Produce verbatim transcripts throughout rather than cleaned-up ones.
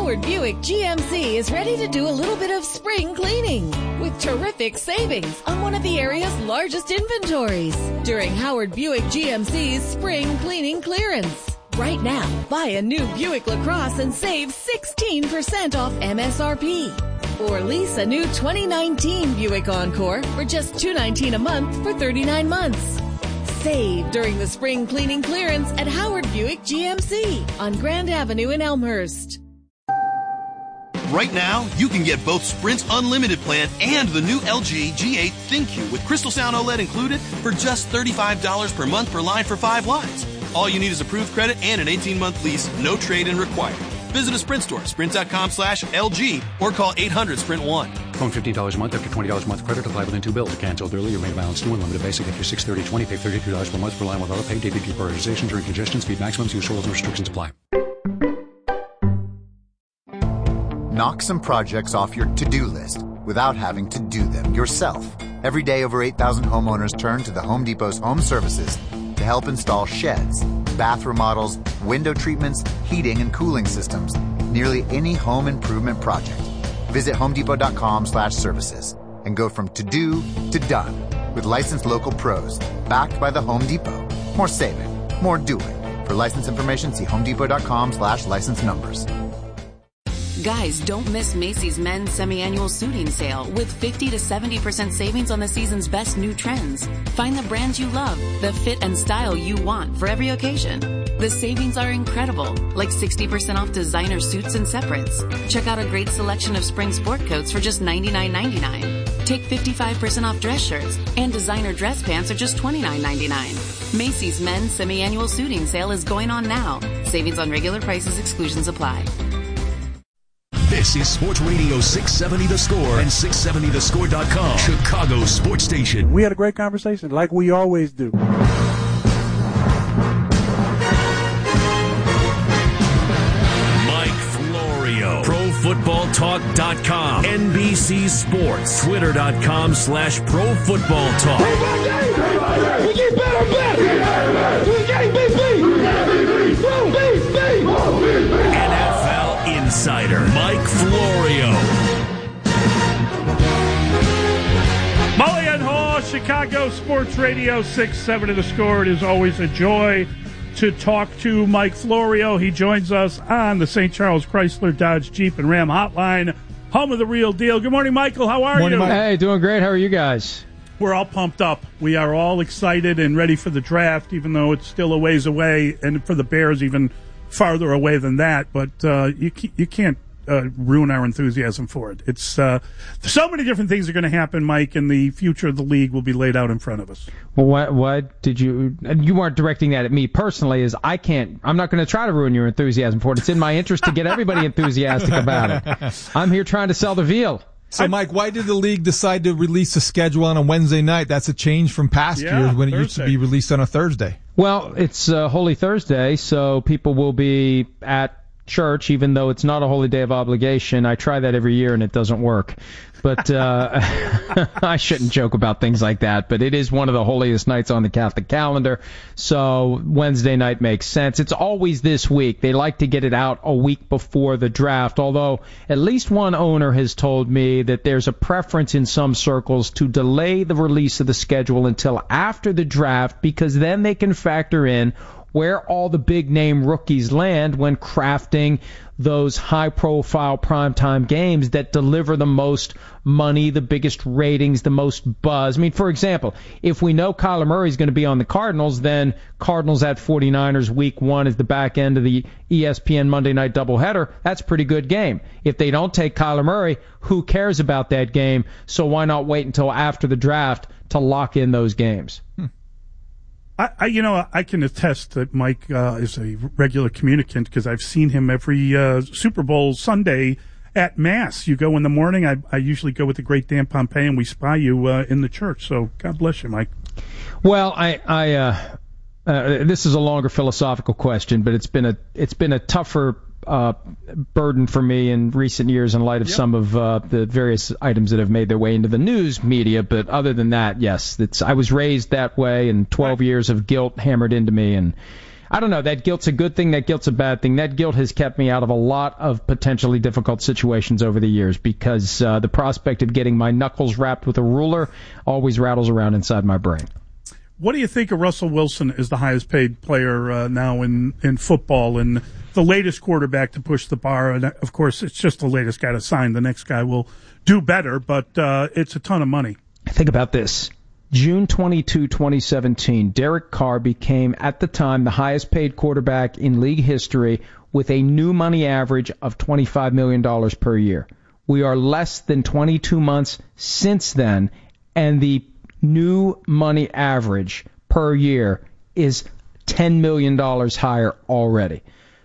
Howard Buick G M C is ready to do a little bit of spring cleaning with terrific savings on one of the area's largest inventories during Howard Buick G M C's spring cleaning clearance. Right now, buy a new Buick LaCrosse and save sixteen percent off M S R P. Or lease a new twenty nineteen Buick Encore for just two hundred nineteen dollars a month for thirty-nine months. Save during the spring cleaning clearance at Howard Buick G M C on Grand Avenue in Elmhurst. Right now, you can get both Sprint's unlimited plan and the new L G G eight ThinQ with Crystal Sound OLED included for just thirty-five dollars per month per line for five lines. All you need is approved credit and an eighteen-month lease, no trade-in required. Visit a Sprint store, sprint.com slash LG, or call eight hundred Sprint one. Phone fifteen dollars a month after twenty dollars a month credit. Apply within two bills. Canceled early or made balance due. Unlimited basic after six thirty twenty. Pay thirty-two dollars per month per line with auto pay. Daily prioritization during congestion. Speed maximums. Use rules and restrictions apply. Knock some projects off your to-do list without having to do them yourself. Every day, over eight thousand homeowners turn to the Home Depot's home services to help install sheds, bath remodels, window treatments, heating and cooling systems, nearly any home improvement project. Visit homedepot.com slash services and go from to-do to done with licensed local pros backed by the Home Depot. More saving, more doing. For license information, see homedepot.com slash license numbers. Guys, don't miss Macy's men's semi-annual suiting sale with fifty to seventy percent savings on the season's best new trends. Find the brands you love, the fit and style you want for every occasion. The savings are incredible, like sixty percent off designer suits and separates. Check out a great selection of spring sport coats for just ninety-nine ninety-nine. Take fifty-five percent off dress shirts, and designer dress pants are just twenty-nine ninety-nine. Macy's men's semi-annual suiting sale is going on now. Savings on regular prices, exclusions apply. This is Sports Radio six seventy The Score and six seventy the score dot com, Chicago sports station. We had a great conversation, like we always do. Mike Florio, Pro Football Talk dot com, N B C Sports, Twitter.com slash Pro Football Talk. We get better and better. We get B B. Pro B B. N F L Insider, Mike Florio. Mully and Haw, Chicago Sports Radio six seventy The Score. It is always a joy to talk to Mike Florio. He joins us on the Saint Charles Chrysler Dodge Jeep and Ram hotline, home of the real deal. Good morning, Michael. How are morning, you? Mike. Hey, doing great. How are you guys? We're all pumped up. We are all excited and ready for the draft, even though it's still a ways away, and for the Bears even farther away than that. But uh, you you can't uh, ruin our enthusiasm for it. It's uh, so many different things are going to happen, Mike, and the future of the league will be laid out in front of us. Well, what what did you? You weren't directing that at me personally. Is I can't. I'm not going to try to ruin your enthusiasm for it. It's in my interest to get everybody enthusiastic about it. I'm here trying to sell the veal. So, Mike, why did the league decide to release a schedule on a Wednesday night? That's a change from past Yeah, years when it Thursday. used to be released on a Thursday. Well, it's uh, Holy Thursday, so people will be at church, even though it's not a holy day of obligation. I try that every year, and it doesn't work. But uh, I shouldn't joke about things like that, but it is one of the holiest nights on the Catholic calendar, so Wednesday night makes sense. It's always this week. They like to get it out a week before the draft, although at least one owner has told me that there's a preference in some circles to delay the release of the schedule until after the draft, because then they can factor in where all the big-name rookies land when crafting those high-profile primetime games that deliver the most money, the biggest ratings, the most buzz. I mean, for example, if we know Kyler Murray's going to be on the Cardinals, then Cardinals at 49ers week one is the back end of the E S P N Monday night doubleheader. That's a pretty good game. If they don't take Kyler Murray, who cares about that game? So why not wait until after the draft to lock in those games? Hmm. I, I, you know, I can attest that Mike uh, is a regular communicant because I've seen him every uh, Super Bowl Sunday at Mass. You go in the morning. I, I usually go with the great Dan Pompei, and we spy you uh, in the church. So God bless you, Mike. Well, I, I uh, uh, this is a longer philosophical question, but it's been a it's been a tougher uh, burden for me in recent years in light of yep. some of uh, the various items that have made their way into the news media. But other than that, yes, it's I was raised that way, and twelve right. years of guilt hammered into me, and I don't know. That guilt's a good thing. That guilt's a bad thing. That guilt has kept me out of a lot of potentially difficult situations over the years because uh, the prospect of getting my knuckles wrapped with a ruler always rattles around inside my brain. What do you think of Russell Wilson as the highest paid player uh, now in, in football and the latest quarterback to push the bar? And of course, it's just the latest guy to sign. The next guy will do better, but uh, it's a ton of money. Think about this. June twenty-second, twenty seventeen, Derek Carr became, at the time, the highest paid quarterback in league history with a new money average of twenty-five million dollars per year. We are less than twenty-two months since then, and the new money average per year is ten million dollars higher already.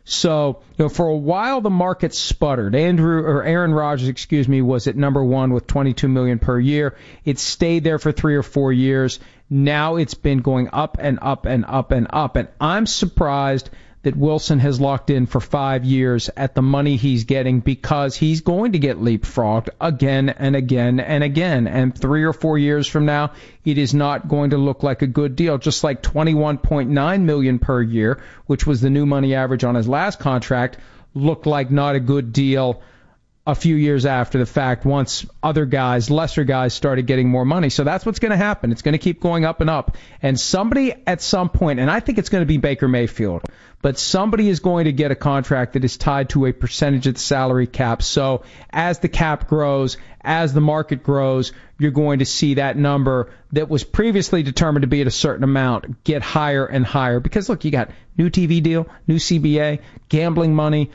So, you know, for a while the market sputtered. Andrew or Aaron Rodgers, excuse me, was at number one with twenty-two million dollars per year. It stayed there for three or four years. Now it's been going up and up and up and up. And I'm surprised that Wilson has locked in for five years at the money he's getting because he's going to get leapfrogged again and again and again. And three or four years from now, it is not going to look like a good deal. Just like twenty-one point nine million dollars per year, which was the new money average on his last contract, looked like not a good deal a few years after the fact once other guys, lesser guys, started getting more money. So that's what's going to happen. It's going to keep going up and up. And somebody at some point, and I think it's going to be Baker Mayfield, but somebody is going to get a contract that is tied to a percentage of the salary cap. So as the cap grows, as the market grows, you're going to see that number that was previously determined to be at a certain amount get higher and higher. Because, look, you got new T V deal, new C B A, gambling money.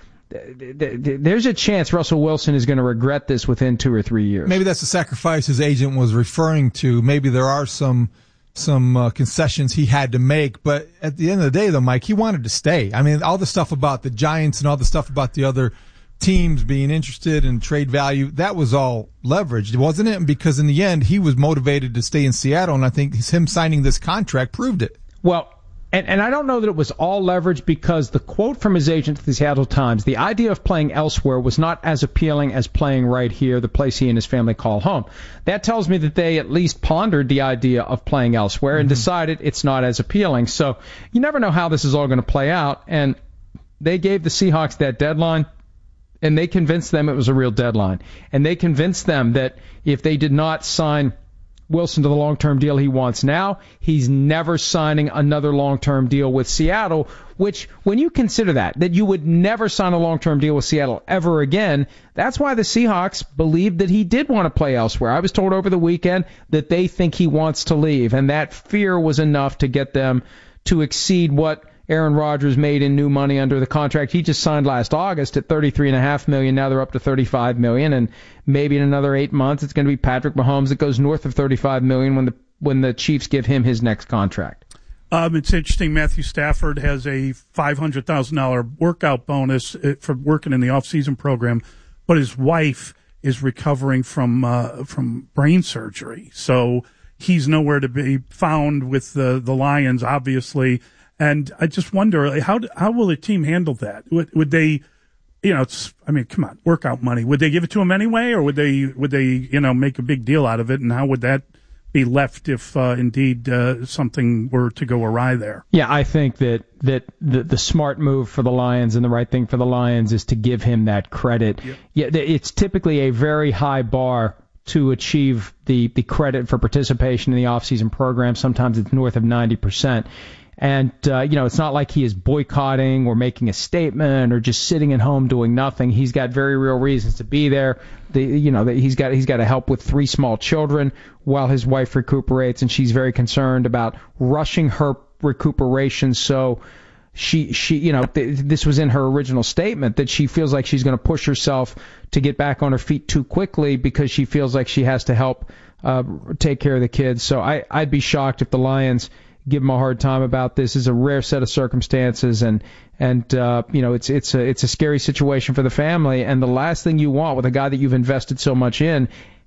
There's a chance Russell Wilson is going to regret this within two or three years. Maybe that's the sacrifice his agent was referring to. Maybe there are some some uh, concessions he had to make. But at the end of the day, though, Mike, he wanted to stay. I mean, all the stuff about the Giants and all the stuff about the other teams being interested in trade value, that was all leveraged, wasn't it? Because in the end, he was motivated to stay in Seattle, and I think him signing this contract proved it. Well, And, and I don't know that it was all leverage because the quote from his agent to the Seattle Times, the idea of playing elsewhere was not as appealing as playing right here, the place he and his family call home. That tells me that they at least pondered the idea of playing elsewhere and mm-hmm. decided it's not as appealing. So you never know how this is all going to play out. And they gave the Seahawks that deadline, and they convinced them it was a real deadline. And they convinced them that if they did not sign Wilson to the long-term deal he wants now, he's never signing another long-term deal with Seattle, which, when you consider that, that you would never sign a long-term deal with Seattle ever again, that's why the Seahawks believed that he did want to play elsewhere. I was told over the weekend that they think he wants to leave, and that fear was enough to get them to exceed what Aaron Rodgers made in new money under the contract he just signed last August at thirty-three point five million dollars. Now they're up to thirty-five million dollars, and maybe in another eight months it's going to be Patrick Mahomes that goes north of thirty-five million dollars when the when the Chiefs give him his next contract. Um, it's interesting. Matthew Stafford has a five hundred thousand dollars workout bonus for working in the off-season program, but his wife is recovering from uh, from brain surgery, so he's nowhere to be found with the the Lions, obviously. And I just wonder, how how will the team handle that? Would, would they, you know, it's, I mean, come on, workout money. Would they give it to him anyway, or would they, would they, you know, make a big deal out of it? And how would that be left if uh, indeed uh, something were to go awry there? Yeah, I think that, that the, the smart move for the Lions and the right thing for the Lions is to give him that credit. Yep. Yeah, it's typically a very high bar to achieve the, the credit for participation in the off-season program. Sometimes it's north of ninety percent. And, uh, you know, it's not like he is boycotting or making a statement or just sitting at home doing nothing. He's got very real reasons to be there. The, you know, he's got he's got to help with three small children while his wife recuperates, and she's very concerned about rushing her recuperation. So she, she you know, th- this was in her original statement that she feels like she's going to push herself to get back on her feet too quickly because she feels like she has to help uh, take care of the kids. So I, I'd be shocked if the Lions give him a hard time about this. Is a rare set of circumstances, and and uh, you know it's it's a it's a scary situation for the family. And the last thing you want with a guy that you've invested so much in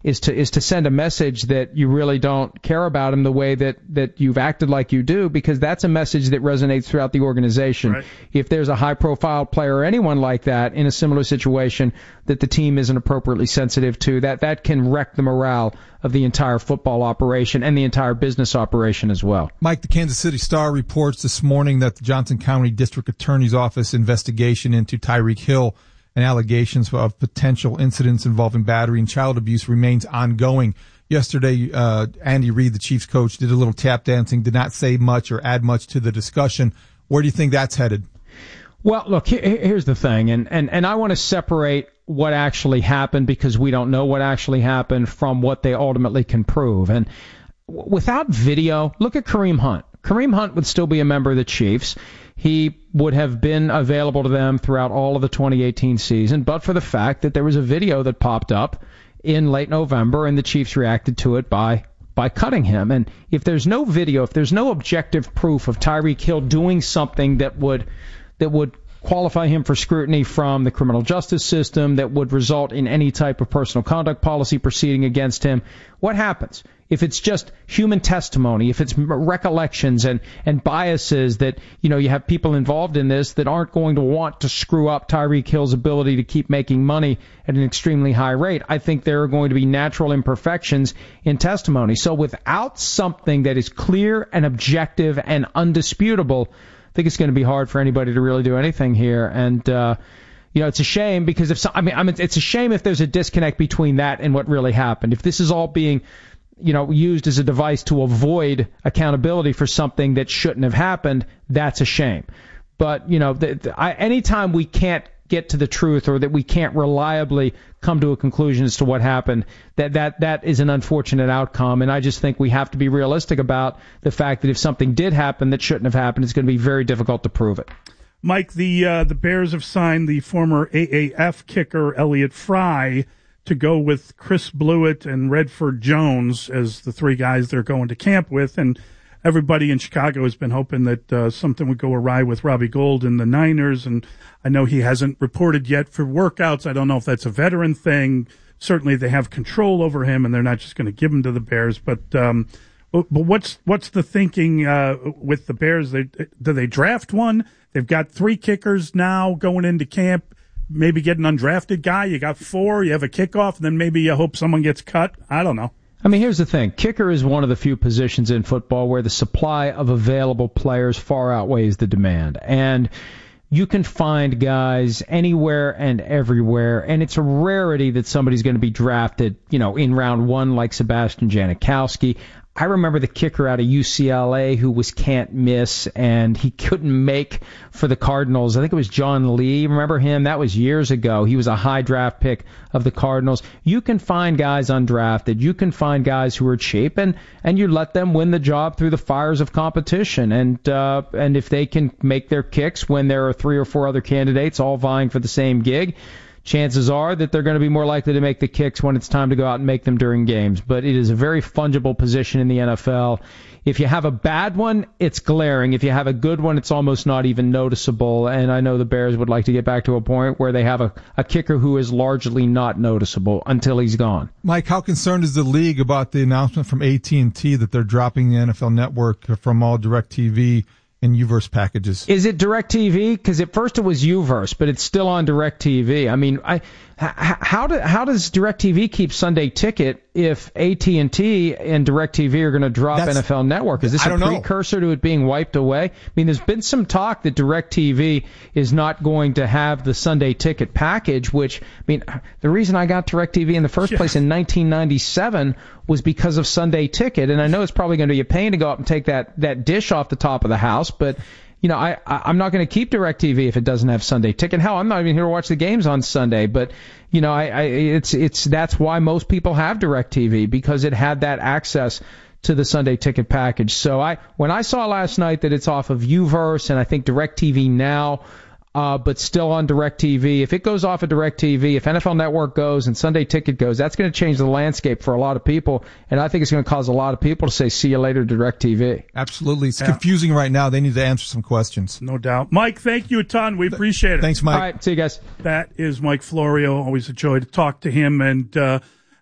is to is to send a message that you really don't care about him the way that, that you've acted like you do, because that's a message that resonates throughout the organization. Right. If there's a high-profile player or anyone like that in a similar situation that the team isn't appropriately sensitive to, that, that can wreck the morale of the entire football operation and the entire business operation as well. Mike, the Kansas City Star reports this morning that the Johnson County District Attorney's Office investigation into Tyreek Hill and allegations of potential incidents involving battery and child abuse remains ongoing. Yesterday, uh, Andy Reid, the Chiefs coach, did a little tap dancing, did not say much or add much to the discussion. Where do you think that's headed? Well, look, here's the thing, and, and, and I want to separate what actually happened, because we don't know what actually happened, from what they ultimately can prove. And without video, look at Kareem Hunt. Kareem Hunt would still be a member of the Chiefs. He would have been available to them throughout all of the twenty eighteen season, but for the fact that there was a video that popped up in late November, and the Chiefs reacted to it by by cutting him. And if there's no video, if there's no objective proof of Tyreek Hill doing something that would that would qualify him for scrutiny from the criminal justice system, that would result in any type of personal conduct policy proceeding against him, what happens? If it's just human testimony, if it's recollections and, and biases that, you know, you have people involved in this that aren't going to want to screw up Tyreek Hill's ability to keep making money at an extremely high rate, I think there are going to be natural imperfections in testimony. So without something that is clear and objective and undisputable, I think it's going to be hard for anybody to really do anything here. And, uh, you know, it's a shame because if so, I mean, I mean, it's a shame if there's a disconnect between that and what really happened. If this is all being, you know, used as a device to avoid accountability for something that shouldn't have happened, that's a shame. But, you know, the, the, I, anytime we can't get to the truth, or that we can't reliably come to a conclusion as to what happened, that, that, that is an unfortunate outcome. And I just think we have to be realistic about the fact that if something did happen that shouldn't have happened, it's going to be very difficult to prove it. Mike, the uh, the Bears have signed the former A A F kicker Elliott Fry to go with Chris Blewett and Redford Jones as the three guys they're going to camp with. And everybody in Chicago has been hoping that uh, something would go awry with Robbie Gould and the Niners. And I know he hasn't reported yet for workouts. I don't know if that's a veteran thing. Certainly they have control over him, and they're not just going to give him to the Bears. But um, but what's what's the thinking uh, with the Bears? They, do they draft one? They've got three kickers now going into camp. Maybe get an undrafted guy. You got four. You have a kickoff, and then maybe you hope someone gets cut. I don't know. I mean, here's the thing. Kicker is one of the few positions in football where the supply of available players far outweighs the demand. And you can find guys anywhere and everywhere, and it's a rarity that somebody's going to be drafted, you know, in round one like Sebastian Janikowski. I remember the kicker out of U C L A who was can't miss, and he couldn't make for the Cardinals. I think it was John Lee. Remember him? That was years ago. He was a high draft pick of the Cardinals. You can find guys undrafted. You can find guys who are cheap, and, and you let them win the job through the fires of competition. And uh, and if they can make their kicks when there are three or four other candidates all vying for the same gig, chances are that they're going to be more likely to make the kicks when it's time to go out and make them during games. But it is a very fungible position in the N F L. If you have a bad one, it's glaring. If you have a good one, it's almost not even noticeable. And I know the Bears would like to get back to a point where they have a, a kicker who is largely not noticeable until he's gone. Mike, how concerned is the league about the announcement from A T and T that they're dropping the N F L Network from all DirecTV and UVerse packages? Is it DirecTV? Because at first it was UVerse, but it's still on DirecTV. I mean, I, how, do, how does DirecTV keep Sunday Ticket if A T and T and DirecTV are going to drop That's, N F L Network? Is this a precursor know. to it being wiped away? I mean, there's been some talk that DirecTV is not going to have the Sunday Ticket package, which, I mean, the reason I got DirecTV in the first yeah. place in nineteen ninety-seven was because of Sunday Ticket. And I know it's probably going to be a pain to go up and take that, that dish off the top of the house, but you know, I, I, I'm not going to keep DirecTV if it doesn't have Sunday Ticket. Hell, I'm not even here to watch the games on Sunday. But, you know, I, I it's it's that's why most people have DirecTV, because it had that access to the Sunday Ticket package. So I when I saw last night that it's off of UVerse and I think DirecTV Now, uh, but still on DirecTV, if it goes off of DirecTV, if N F L Network goes and Sunday Ticket goes, that's going to change the landscape for a lot of people. And I think it's going to cause a lot of people to say, see you later, DirecTV. Absolutely. It's yeah. confusing right now. They need to answer some questions. No doubt. Mike, thank you a ton. We appreciate it. Thanks, Mike. All right. See you guys. That is Mike Florio. Always a joy to talk to him. And, uh,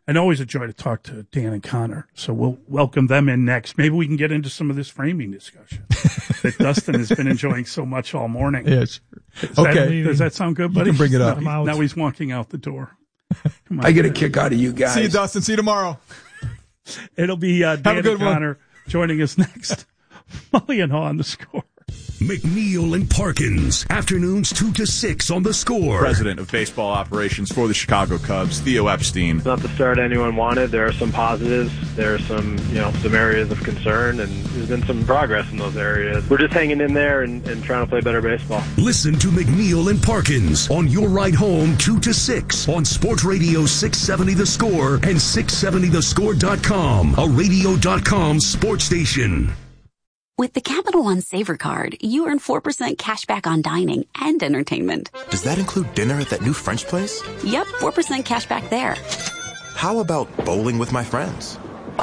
and always a joy to talk to Dan and Connor. So we'll welcome them in next. Maybe we can get into some of this framing discussion that Dustin has been enjoying so much all morning. Yeah, sure. Does Okay. That, does that sound good, buddy? You can bring it up. Now, now he's walking out the door. Come on, I get a kick out of you guys. See you, Dustin. See you tomorrow. It'll be uh, Dan Have a and good one. Connor joining us next. Mully and Haw on the Score. McNeil and Parkins, afternoons two to six on the Score. President of baseball operations for the Chicago Cubs, Theo Epstein. It's not the start anyone wanted. There are some positives. There are some, you know, some areas of concern, and there's been some progress in those areas. We're just hanging in there and, and trying to play better baseball. Listen to McNeil and Parkins on your ride home two to six on Sports Radio six seventy The Score and six seventy the score dot com, a radio dot com sports station. With the Capital One Savor Card, you earn four percent cash back on dining and entertainment. Does that include dinner at that new French place? Yep, four percent cash back there. How about bowling with my friends?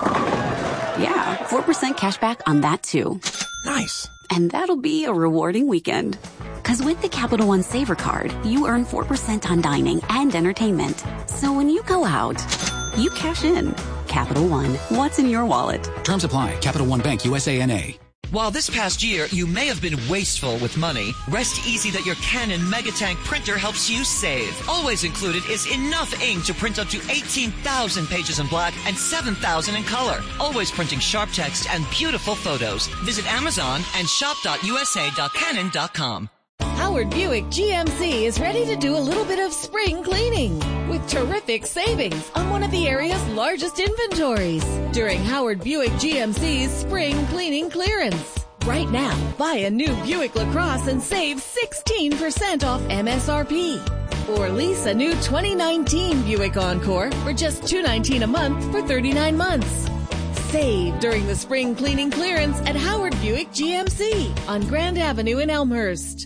Yeah, four percent cash back on that too. Nice. And that'll be a rewarding weekend. Because with the Capital One Savor Card, you earn four percent on dining and entertainment. So when you go out, you cash in. Capital One, what's in your wallet? Terms apply. Capital One Bank, U S A N A. While this past year you may have been wasteful with money, rest easy that your Canon Megatank printer helps you save. Always included is enough ink to print up to eighteen thousand pages in black and seven thousand in color. Always printing sharp text and beautiful photos. Visit Amazon and shop dot u s a dot canon dot com. Howard Buick G M C is ready to do a little bit of spring cleaning with terrific savings on one of the area's largest inventories during Howard Buick G M C's spring cleaning clearance. Right now, buy a new Buick LaCrosse and save sixteen percent off M S R P. Or lease a new twenty nineteen Buick Encore for just two hundred nineteen dollars a month for thirty-nine months. Save during the spring cleaning clearance at Howard Buick G M C on Grand Avenue in Elmhurst.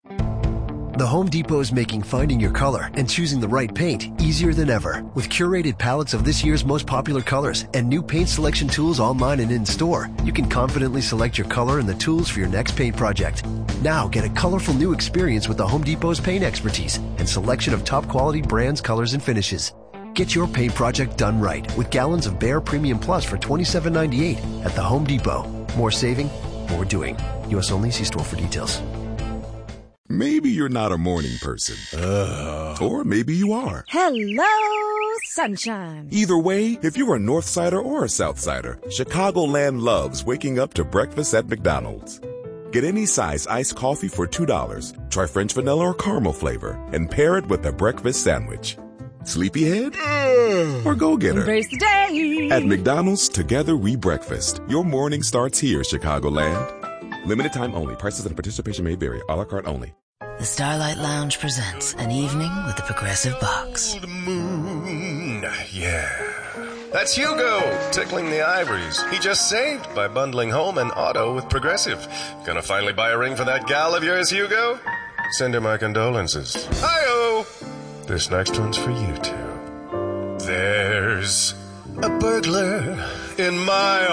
The Home Depot is making finding your color and choosing the right paint easier than ever. With curated palettes of this year's most popular colors and new paint selection tools online and in-store, you can confidently select your color and the tools for your next paint project. Now get a colorful new experience with the Home Depot's paint expertise and selection of top quality brands, colors, and finishes. Get your paint project done right with gallons of Behr Premium Plus for twenty-seven ninety-eight at the Home Depot. More saving, more doing. U S only. See store for details. Maybe you're not a morning person. Ugh. Or maybe you are. Hello, sunshine. Either way, if you're a North Sider or a South Sider, Chicagoland loves waking up to breakfast at McDonald's. Get any size iced coffee for two dollars. Try French vanilla or caramel flavor and pair it with a breakfast sandwich. Sleepyhead? Mm. Or go-getter? Embrace the day. At McDonald's, together we breakfast. Your morning starts here, Chicagoland. Limited time only. Prices and participation may vary. A la carte only. The Starlight Lounge presents An Evening with the Progressive Box. Old moon, yeah. That's Hugo, tickling the ivories. He just saved by bundling home and auto with Progressive. Gonna finally buy a ring for that gal of yours, Hugo? Send her my condolences. Hi-oh! This next one's for you two. There's a burglar in my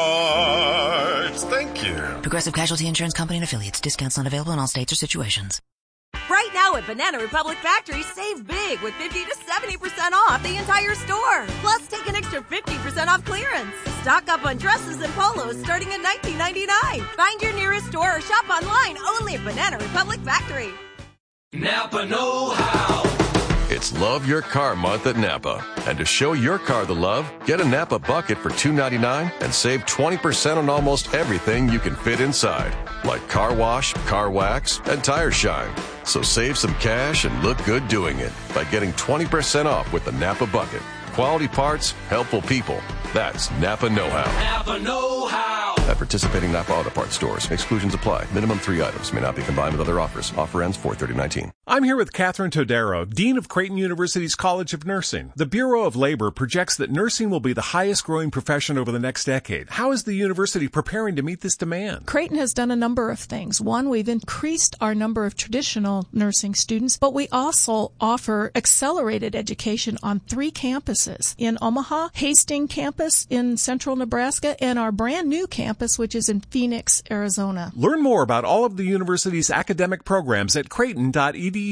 heart. Thank you. Progressive Casualty Insurance Company and Affiliates. Discounts not available in all states or situations. Right now at Banana Republic Factory, save big with fifty to seventy percent off the entire store. Plus, take an extra fifty percent off clearance. Stock up on dresses and polos starting at nineteen ninety-nine. Find your nearest store or shop online only at Banana Republic Factory. Napa know-how. It's Love Your Car Month at Napa. And to show your car the love, get a Napa bucket for two ninety-nine and save twenty percent on almost everything you can fit inside, like car wash, car wax, and tire shine. So save some cash and look good doing it by getting twenty percent off with the Napa bucket. Quality parts, helpful people. That's Napa know-how. Napa know-how. At participating Napa Auto Parts stores, exclusions apply. Minimum three items may not be combined with other offers. Offer ends four thirty nineteen. I'm here with Catherine Todaro, Dean of Creighton University's College of Nursing. The Bureau of Labor projects that nursing will be the highest growing profession over the next decade. How is the university preparing to meet this demand? Creighton has done a number of things. One, we've increased our number of traditional nursing students, but we also offer accelerated education on three campuses in Omaha, Hastings campus in central Nebraska, and our brand new campus, which is in Phoenix, Arizona. Learn more about all of the university's academic programs at creighton dot e d u.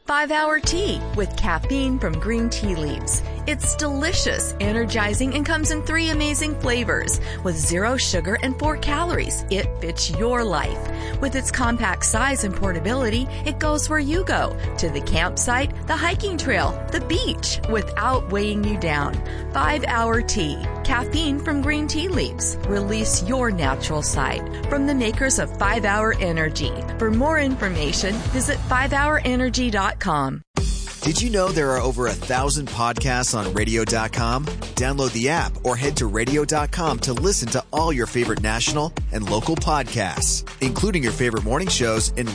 five hour Tea with caffeine from green tea leaves. It's delicious, energizing, and comes in three amazing flavors. With zero sugar and four calories, it fits your life. With its compact size and portability, it goes where you go. To the campsite, the hiking trail, the beach, without weighing you down. five hour Tea. Caffeine from green tea leaves. Release your natural side. From the makers of five hour Energy. For more information, visit five hour energy dot com. Did you know there are over a thousand podcasts on radio dot com? Download the app or head to radio dot com to listen to all your favorite national and local podcasts, including your favorite morning shows and